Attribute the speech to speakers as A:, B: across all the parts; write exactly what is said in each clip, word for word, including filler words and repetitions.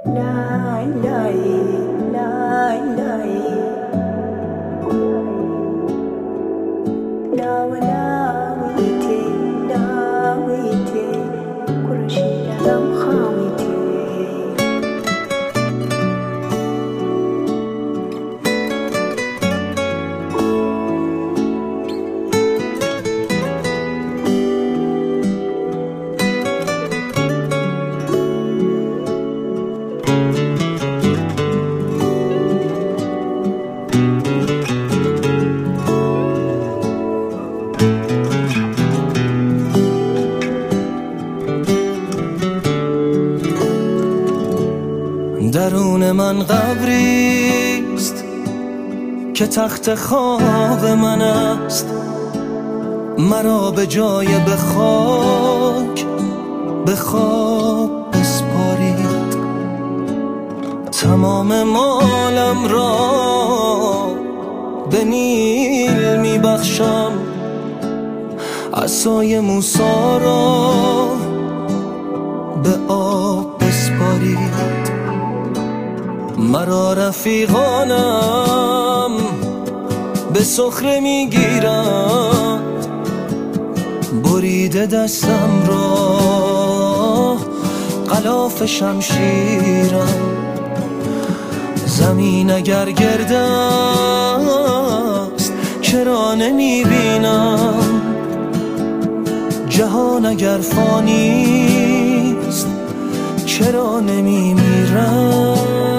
A: درون من قبریست که تخت خواب من است، مرا به جای به خاک به خواب بسپارید. تمام مالم را به نیل می بخشم، عصای موسی را به آب بسپارید. مرا رفیقانم به سخره میگیرند، بریده دستم را غلاف شمشیرم. زمین اگر گرد است چرا نمیبینم، جهان اگر فانیست چرا نمیمیرم.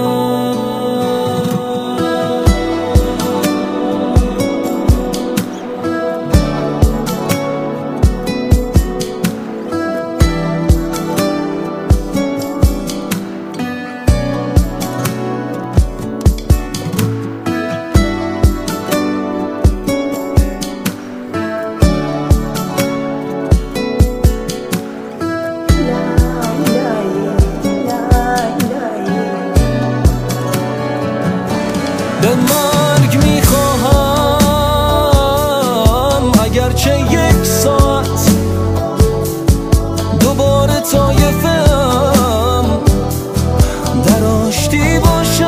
A: به مرگ میخواهم اگرچه یک ساعت دوباره طایفم در آشتی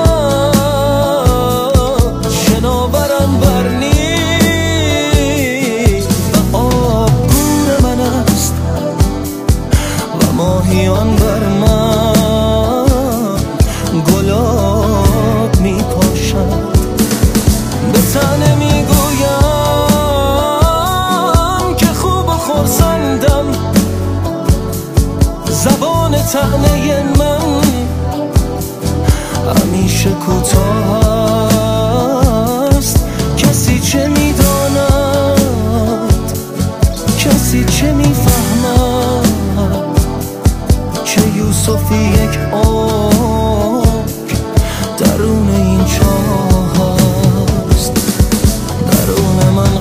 A: باشم، شناورم بر نیل و آب گور من است و ماهیان بر من گلاب میپاشند. به تنه میگویم که خوب و خرسندم، زبان طعنه من همیشه کوتاه است. کسی چه میداند، کسی چه میفهمد، چه یوسفی یک عمر درون این چاه است. درون من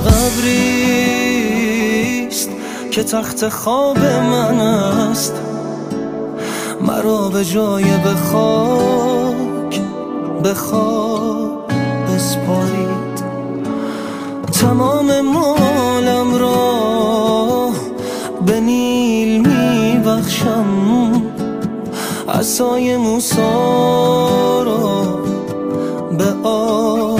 A: قبریست که تخت خواب من است، مرا به جای به خاک به خواب بسپارید. تمام مالم را به نیل می بخشم، عصای موسی را به آب